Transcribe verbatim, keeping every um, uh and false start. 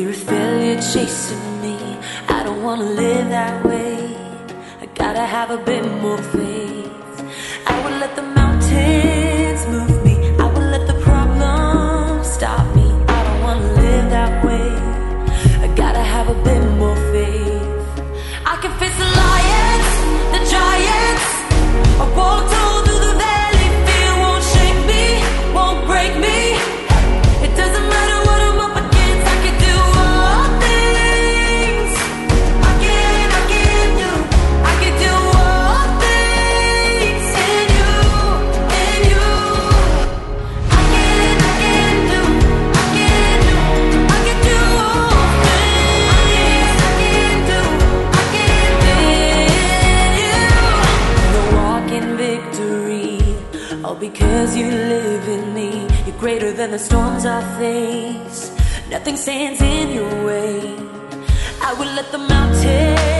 fear of failure chasing me. I don't wanna live that way. I gotta have a bit more faith. I would let the mountains move me. I would let the problems stop me. I don't wanna live that way. I gotta have a bit more faith. I can face the lions, the giants. I walked all through the valley. Fear won't shake me, won't break me. It doesn't matter what I'm up against. I can do all things. I can, I can do. I can do all things in you, in you. I can, I can do. I can do. I can do all things. I can do. I can do in you. You're walking victory, all because you live in me. You're greater than the storms I face. Nothing stands in your way. I will let the mountains